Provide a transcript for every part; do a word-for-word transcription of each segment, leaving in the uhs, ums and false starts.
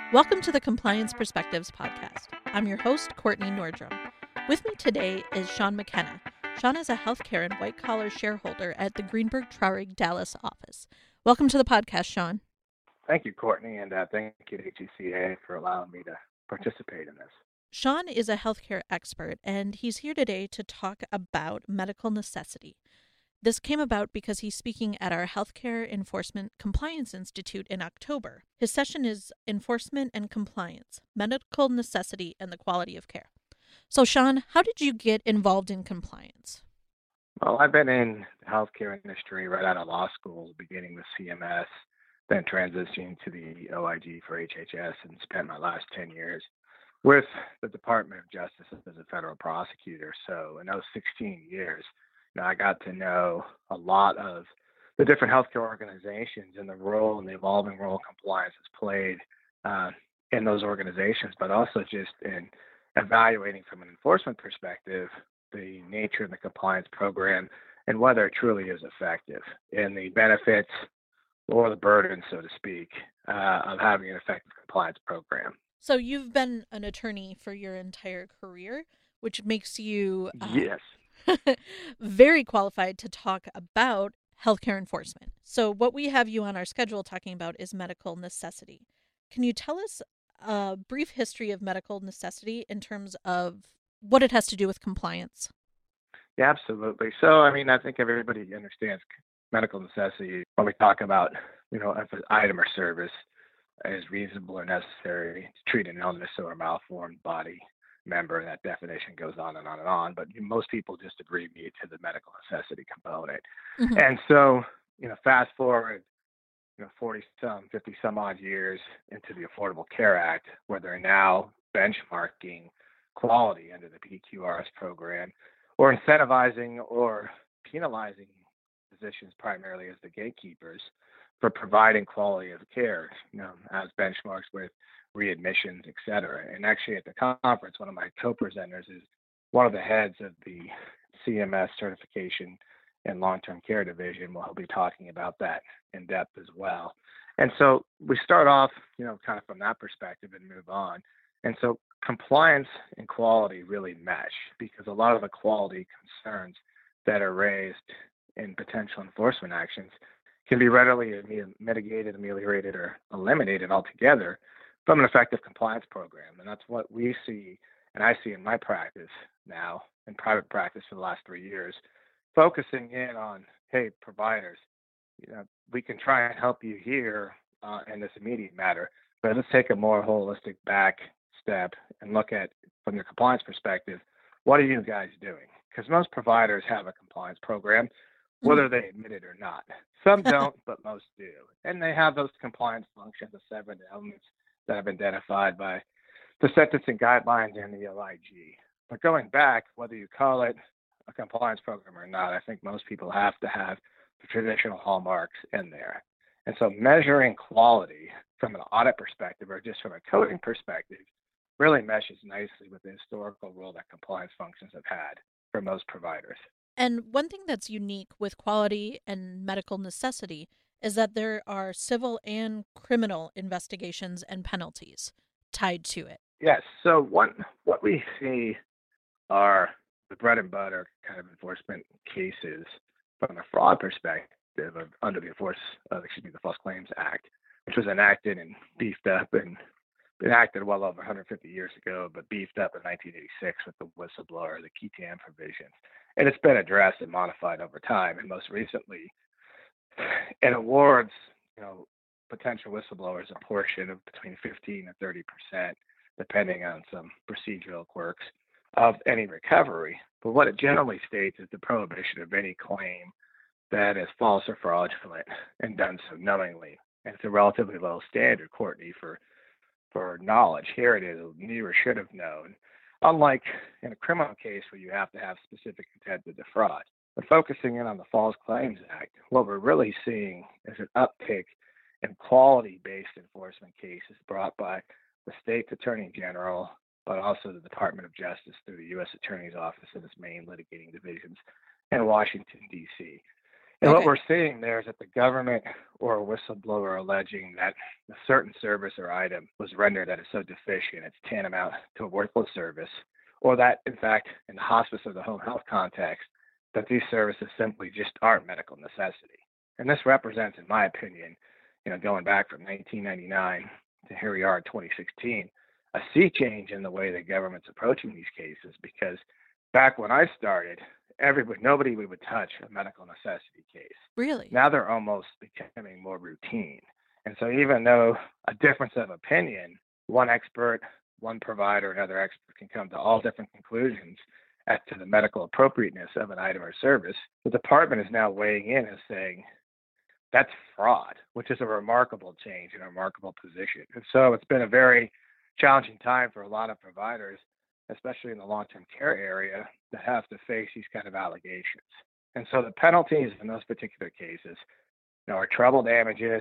Welcome to the Compliance Perspectives podcast. I'm your host, Courtney Nordrum. With me today is Sean McKenna. Sean is a healthcare and white-collar shareholder at the Greenberg Traurig Dallas office. Welcome to the podcast, Sean. Thank you, Courtney, and uh, thank you to H E C A for allowing me to participate in this. Sean is a healthcare expert, and he's here today to talk about medical necessity. This came about because he's speaking at our Healthcare Enforcement Compliance Institute in October. His session is Enforcement and Compliance, Medical Necessity and the Quality of Care. So, Sean, how did you get involved in compliance? Well, I've been in the healthcare industry right out of law school, beginning with C M S, then transitioning to the O I G for H H S, and spent my last ten years with the Department of Justice as a federal prosecutor. So in those sixteen years, you know, I got to know a lot of the different healthcare organizations and the role and the evolving role compliance has played uh, in those organizations, but also just in evaluating from an enforcement perspective the nature of the compliance program and whether it truly is effective and the benefits or the burden, so to speak, uh, of having an effective compliance program. So you've been an attorney for your entire career, which makes you uh, Yes. very qualified to talk about healthcare enforcement. So what we have you on our schedule talking about is medical necessity. Can you tell us a brief history of medical necessity in terms of what it has to do with compliance? Yeah, absolutely. So, I mean, I think everybody understands medical necessity when we talk about, you know, if an item or service is reasonable or necessary to treat an illness or a malformed body member, and that definition goes on and on and on. But most people just abbreviate to the medical necessity component. Mm-hmm. And so, you know, fast forward, you know, forty some, fifty some odd years into the Affordable Care Act, where they're now benchmarking quality under the P Q R S program, or incentivizing or penalizing physicians primarily as the gatekeepers for providing quality of care, you know, as benchmarks with readmissions, et cetera. And actually at the conference, one of my co-presenters is one of the heads of the C M S certification and long-term care division. Well, he'll be talking about that in depth as well. And so we start off, you know, kind of from that perspective and move on. And so compliance and quality really mesh because a lot of the quality concerns that are raised in potential enforcement actions can be readily mitigated, ameliorated, or eliminated altogether from an effective compliance program. And that's what we see, and I see in my practice now, in private practice for the last three years, focusing in on, hey, providers, you know, we can try and help you here uh, in this immediate matter, but let's take a more holistic back step and look at, from your compliance perspective, what are you guys doing? Because most providers have a compliance program, whether they admit it or not. Some don't, but most do. And they have those compliance functions, the seven elements that have been identified by the sentencing guidelines and the O I G. But going back, whether you call it a compliance program or not, I think most people have to have the traditional hallmarks in there. And so measuring quality from an audit perspective or just from a coding perspective really meshes nicely with the historical role that compliance functions have had for most providers. And one thing that's unique with quality and medical necessity is that there are civil and criminal investigations and penalties tied to it. Yes. So one, what we see are the bread and butter kind of enforcement cases from a fraud perspective of, under the enforce, uh, excuse me, the False Claims Act, which was enacted and beefed up and enacted well over one hundred fifty years ago, but beefed up in nineteen eighty-six with the whistleblower, the Key Tam provisions. And it's been addressed and modified over time. And most recently, it awards, you know, potential whistleblowers a portion of between fifteen and thirty percent, depending on some procedural quirks of any recovery. But what it generally states is the prohibition of any claim that is false or fraudulent and done so knowingly. And it's a relatively low standard, Courtney, for for knowledge. Here it is, knew or should have known. Unlike in a criminal case where you have to have specific intent to defraud. But focusing in on the False Claims Act, what we're really seeing is an uptick in quality-based enforcement cases brought by the State Attorney General, but also the Department of Justice through the U S Attorney's Office and its main litigating divisions in Washington, D C. And what Okay. we're seeing there is that the government or a whistleblower alleging that a certain service or item was rendered that is so deficient it's tantamount to a worthless service, or that, in fact, in the hospice or the home health context, that these services simply just aren't medical necessity. And this represents, in my opinion, you know, going back from nineteen ninety-nine to here we are in twenty sixteen, a sea change in the way the government's approaching these cases. Because back when I started, everybody, nobody would touch a medical necessity case. Really? Now they're almost becoming more routine. And so even though a difference of opinion, one expert, one provider, another expert can come to all different conclusions as to the medical appropriateness of an item or service, the department is now weighing in and saying, that's fraud, which is a remarkable change and a remarkable position. And so it's been a very challenging time for a lot of providers, especially in the long-term care area, that have to face these kind of allegations. And so the penalties in those particular cases, you know, are treble damages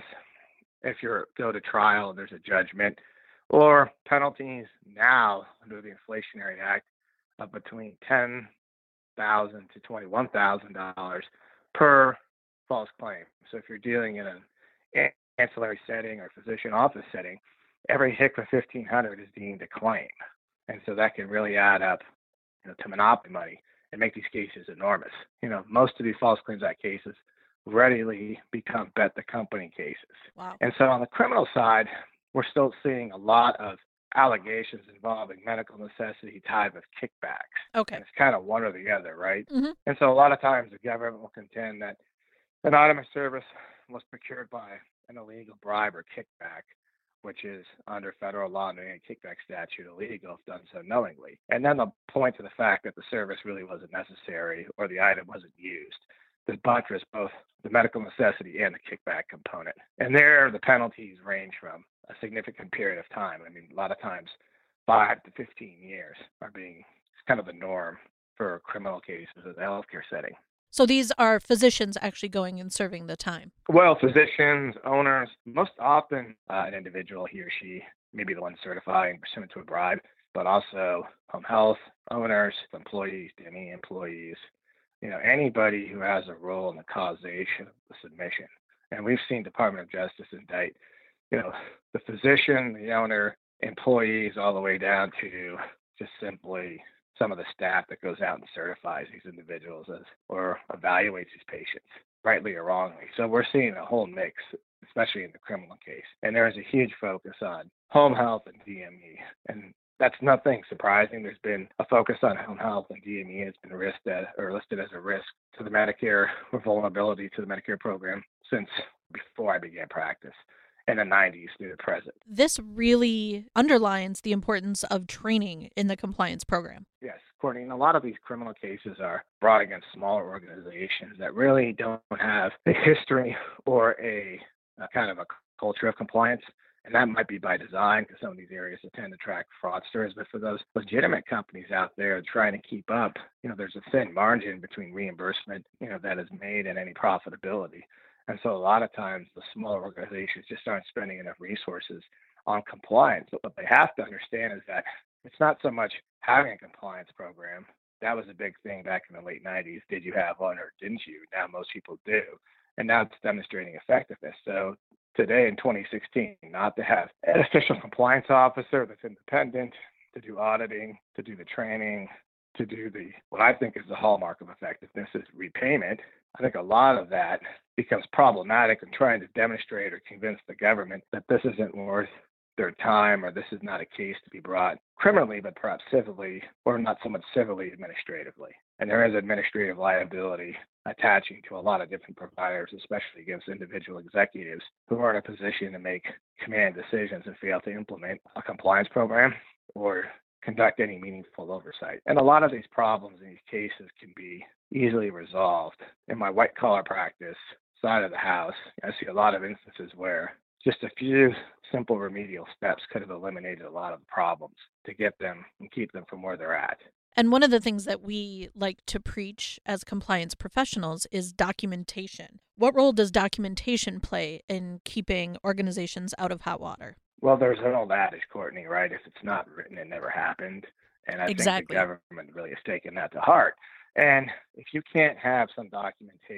if you go to trial and there's a judgment, or penalties now under the Inflationary Act of between ten thousand dollars to twenty-one thousand dollars per false claim. So if you're dealing in an ancillary setting or physician office setting, every hit for fifteen hundred dollars is deemed a claim. And so that can really add up, you know, to monopoly money and make these cases enormous. You know, most of these false claims act cases readily become bet the company cases. Wow. And so on the criminal side, we're still seeing a lot of allegations involving medical necessity tied with kickbacks. Okay. And it's kind of one or the other, right? Mm-hmm. And so a lot of times the government will contend that an item or service was procured by an illegal bribe or kickback, which is under federal law and a kickback statute illegal if done so knowingly. And then they'll point to the fact that the service really wasn't necessary or the item wasn't used to buttress both the medical necessity and the kickback component. And there, the penalties range from a significant period of time. I mean, a lot of times, five to fifteen years are being kind of the norm for criminal cases in the healthcare setting. So these are physicians actually going and serving the time? Well, physicians, owners, most often uh, an individual, he or she may be the one certifying pursuant to a bribe, but also home health owners, employees, D M E employees, you know, anybody who has a role in the causation of the submission. And we've seen Department of Justice indict, you know, the physician, the owner, employees, all the way down to just simply some of the staff that goes out and certifies these individuals as or evaluates these patients, rightly or wrongly. So we're seeing a whole mix, especially in the criminal case. And there is a huge focus on home health and D M E. And that's nothing surprising. There's been a focus on home health, and D M E has been listed or listed as a risk to the Medicare or vulnerability to the Medicare program since before I began practice in the nineties through the present. This really underlines the importance of training in the compliance program. Yes, Courtney, and a lot of these criminal cases are brought against smaller organizations that really don't have a history or a, a kind of a culture of compliance. And that might be by design, because some of these areas tend to attract fraudsters. But for those legitimate companies out there trying to keep up, you know, there's a thin margin between reimbursement, you know, that is made and any profitability. And so a lot of times the smaller organizations just aren't spending enough resources on compliance. But what they have to understand is that it's not so much having a compliance program. That was a big thing back in the late nineties. Did you have one or didn't you? Now most people do. And now it's demonstrating effectiveness. So today in twenty sixteen, not to have an official compliance officer that's independent, to do auditing, to do the training, to do the, what I think is the hallmark of effectiveness is repayment. I think a lot of that becomes problematic in trying to demonstrate or convince the government that this isn't worth their time or this is not a case to be brought criminally, but perhaps civilly, or not so much civilly, administratively. And there is administrative liability attaching to a lot of different providers, especially against individual executives who are in a position to make command decisions and fail to implement a compliance program or conduct any meaningful oversight. And a lot of these problems in these cases can be easily resolved. In my white collar practice side of the house, I see a lot of instances where just a few simple remedial steps could have eliminated a lot of the problems to get them and keep them from where they're at. And one of the things that we like to preach as compliance professionals is documentation. What role does documentation play in keeping organizations out of hot water? Well, there's an old adage, Courtney, right? If it's not written, it never happened. And I Exactly. think the government really has taken that to heart. And if you can't have some documentation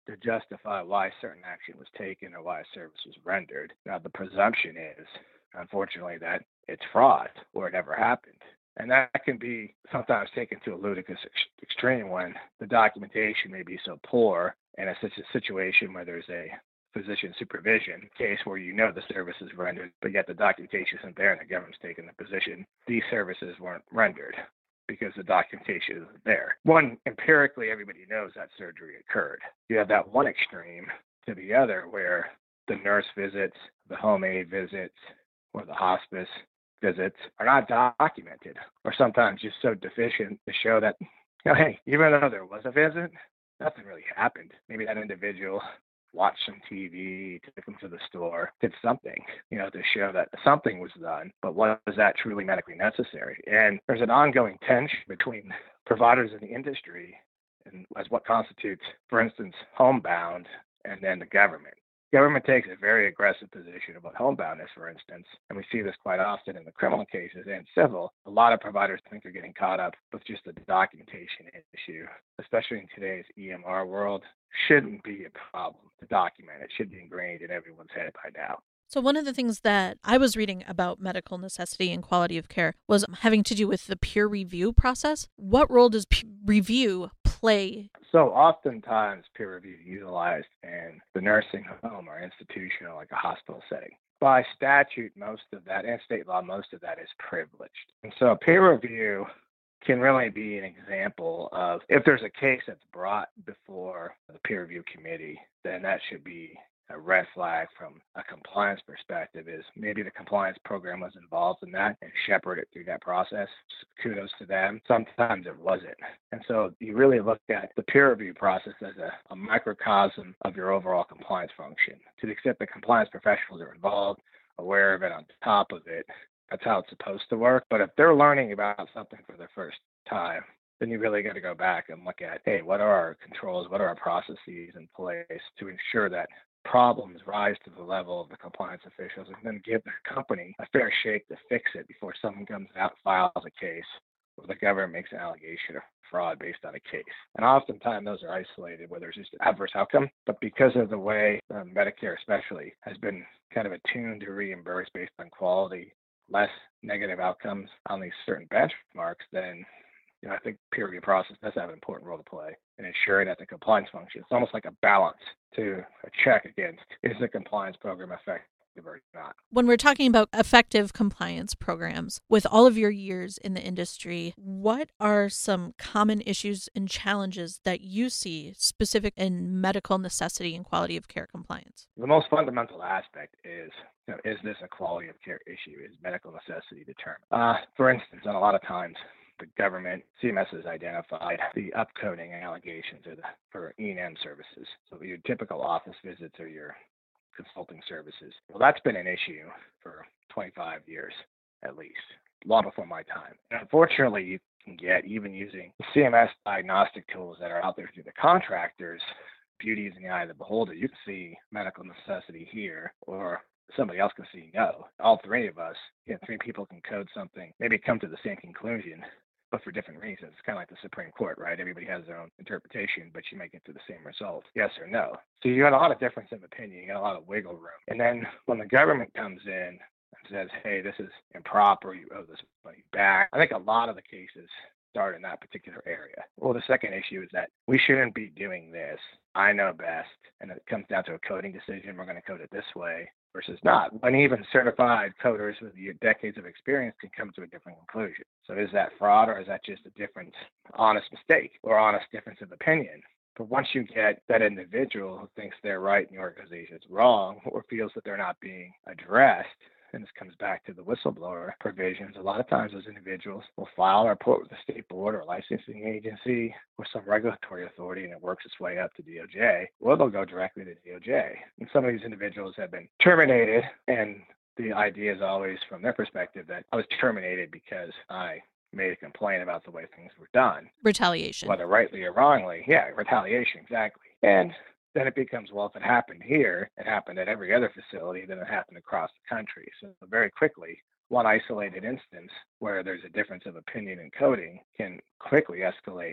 to justify why certain action was taken or why a service was rendered. Now, the presumption is, unfortunately, that it's fraud or it never happened. And that can be sometimes taken to a ludicrous ex- extreme when the documentation may be so poor in a, such a situation where there's a physician supervision case where you know the service is rendered, but yet the documentation isn't there and the government's taking the position these services weren't rendered because the documentation isn't there. One, empirically, everybody knows that surgery occurred. You have that one extreme to the other where the nurse visits, the home aide visits, or the hospice visits are not documented, or sometimes just so deficient to show that, you know, hey, even though there was a visit, nothing really happened. Maybe that individual watched some T V, took them to the store, did something, you know, to show that something was done, but was that truly medically necessary? And there's an ongoing tension between providers in the industry and as what constitutes, for instance, homebound, and then the government. Government takes a very aggressive position about homeboundness, for instance, and we see this quite often in the criminal cases and civil. A lot of providers think they're getting caught up with just the documentation issue, especially in today's E M R world. Shouldn't be a problem to document. It should be ingrained in everyone's head by now. So one of the things that I was reading about medical necessity and quality of care was having to do with the peer review process. What role does peer review play? So oftentimes peer review is utilized in the nursing home or institutional, like a hospital setting. By statute, most of that, and state law, most of that is privileged. And so peer review can really be an example of, if there's a case that's brought before the peer review committee, then that should be a red flag from a compliance perspective. Is maybe the compliance program was involved in that and shepherded through that process. Kudos to them. Sometimes it wasn't. And so you really look at the peer review process as a, a microcosm of your overall compliance function. To the extent the compliance professionals are involved, aware of it, on top of it, that's how it's supposed to work. But if they're learning about something for the first time, then you really got to go back and look at, hey, what are our controls? What are our processes in place to ensure that problems rise to the level of the compliance officials, and then give the company a fair shake to fix it before someone comes out and files a case or the government makes an allegation of fraud based on a case. And oftentimes those are isolated where there's just an adverse outcome. But because of the way uh, Medicare especially has been kind of attuned to reimburse based on quality, less negative outcomes on these certain benchmarks, then you know, I think peer review process does have an important role to play in ensuring that the compliance function, it's almost like a balance to a check against, is the compliance program effective or not? When we're talking about effective compliance programs, with all of your years in the industry, what are some common issues and challenges that you see specific in medical necessity and quality of care compliance? The most fundamental aspect is, you know, is this a quality of care issue? Is medical necessity determined? Uh, for instance, and a lot of times, the government, C M S has identified the upcoding allegations or the, for E and M services. So your typical office visits or your consulting services. Well, that's been an issue for twenty-five years at least, long before my time. And unfortunately, you can get, even using the C M S diagnostic tools that are out there through the contractors, beauty is in the eye of the beholder. You can see medical necessity here, or somebody else can see no. All three of us, you know, three people can code something, maybe come to the same conclusion, but for different reasons. It's kind of like the Supreme Court, right? Everybody has their own interpretation, but you might get to the same result, yes or no. So you got a lot of difference of opinion. You got a lot of wiggle room. And then when the government comes in and says, hey, this is improper, you owe this money back, I think a lot of the cases start in that particular area. Well, the second issue is that we shouldn't be doing this. I know best. And it comes down to a coding decision. We're going to code it this way versus not. When even certified coders with decades of experience can come to a different conclusion. So is that fraud, or is that just a different honest mistake or honest difference of opinion? But once you get that individual who thinks they're right and the organization is wrong, or feels that they're not being addressed, and this comes back to the whistleblower provisions, a lot of times those individuals will file a report with the state board or licensing agency or some regulatory authority, and it works its way up to D O J, or they'll go directly to D O J. And some of these individuals have been terminated, and the idea is always from their perspective that I was terminated because I made a complaint about the way things were done. Retaliation. Whether rightly or wrongly. Yeah, retaliation, exactly. And then it becomes, well, if it happened here, it happened at every other facility, then it happened across the country. So very quickly, one isolated instance where there's a difference of opinion in coding can quickly escalate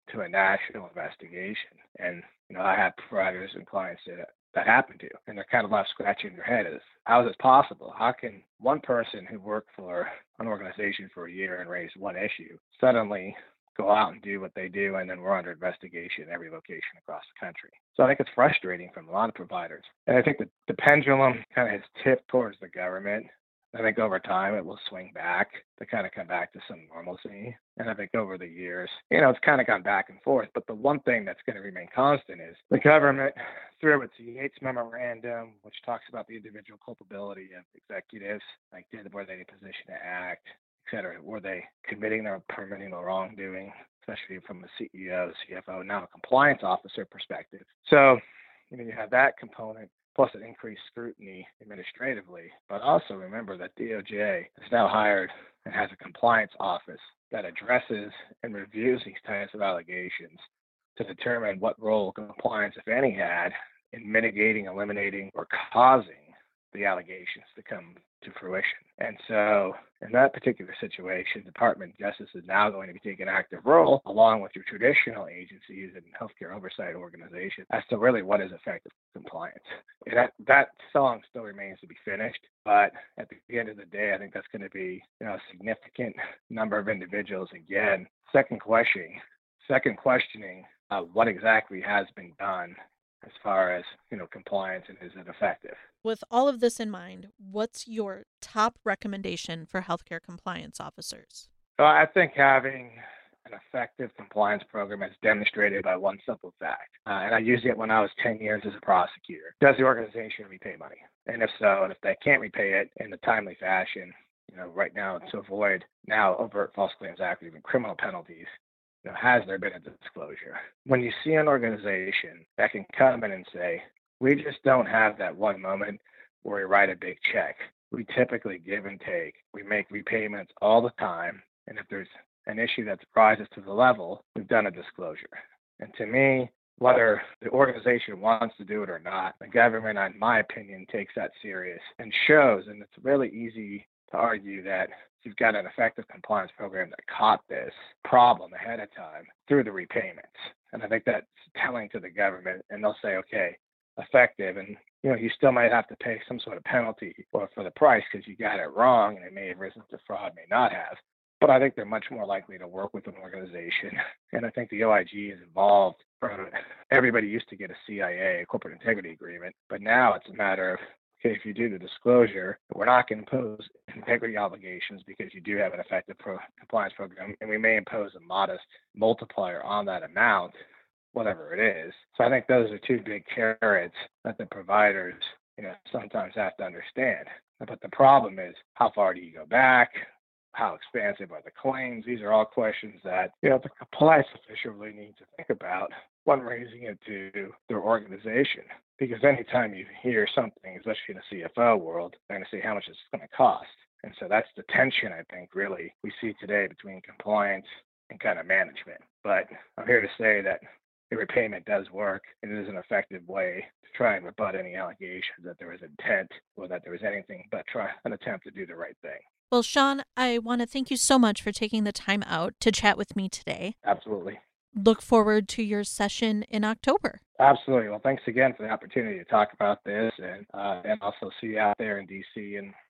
to a national investigation. And, you know, I have providers and clients that that happen to, and they're kind of left scratching their head is, how is this possible? How can one person who worked for an organization for a year and raised one issue suddenly go out and do what they do, and then we're under investigation in every location across the country? So I think it's frustrating from a lot of providers. And I think that the pendulum kind of has tipped towards the government. I think over time it will swing back to kind of come back to some normalcy. And I think over the years, you know, it's kind of gone back and forth. But the one thing that's going to remain constant is the government, through its Yates Memorandum, which talks about the individual culpability of executives, like did were they in a position to act, et cetera, were they committing or permitting the wrongdoing, especially from a C E O, C F O, now a compliance officer perspective. So, you know, you have that component, plus an increased scrutiny administratively. But also remember that D O J has now hired and has a compliance office that addresses and reviews these types of allegations to determine what role compliance, if any, had in mitigating, eliminating, or causing the allegations to come to fruition. And so in that particular situation, Department of Justice is now going to be taking an active role along with your traditional agencies and healthcare oversight organizations as to really what is effective compliance. And that, that song still remains to be finished, but at the end of the day, I think that's going to be, you know, a significant number of individuals. Again, second questioning, second questioning uh, what exactly has been done as far as, you know, compliance and is it effective. With all of this in mind, what's your top recommendation for healthcare compliance officers? So I think having an effective compliance program is demonstrated by one simple fact, uh, and I used it when I was ten years as a prosecutor. Does the organization repay money? And if so, and if they can't repay it in a timely fashion, you know, right now to avoid now overt false claims act, even criminal penalties, you know, has there been a disclosure? When you see an organization that can come in and say, we just don't have that one moment where we write a big check. We typically give and take. We make repayments all the time. And if there's an issue that rises to the level, we've done a disclosure. And to me, whether the organization wants to do it or not, the government, in my opinion, takes that serious and shows. And it's really easy to argue that you've got an effective compliance program that caught this problem ahead of time through the repayments. And I think that's telling to the government, and they'll say, okay, effective, and you know, you still might have to pay some sort of penalty or for the price because you got it wrong, and it may have risen to fraud, may not have. But I think they're much more likely to work with an organization, and I think the O I G is involved. Everybody used to get a C I A, a corporate integrity agreement, but now it's a matter of, okay, if you do the disclosure, we're not going to impose integrity obligations because you do have an effective pro- compliance program, and we may impose a modest multiplier on that amount, whatever it is. So I think those are two big carrots that the providers, you know, sometimes have to understand. But the problem is, how far do you go back? How expansive are the claims? These are all questions that, you know, the compliance official really needs to think about when raising it to their organization. Because anytime you hear something, especially in the C F O world, they're going to say how much it's going to cost. And so that's the tension, I think, really, we see today between compliance and kind of management. But I'm here to say that the repayment does work. It is an effective way to try and rebut any allegations that there was intent or that there was anything but try an attempt to do the right thing. Well, Sean, I want to thank you so much for taking the time out to chat with me today. Absolutely. Look forward to your session in October. Absolutely. Well, thanks again for the opportunity to talk about this, and uh, and also see you out there in D C and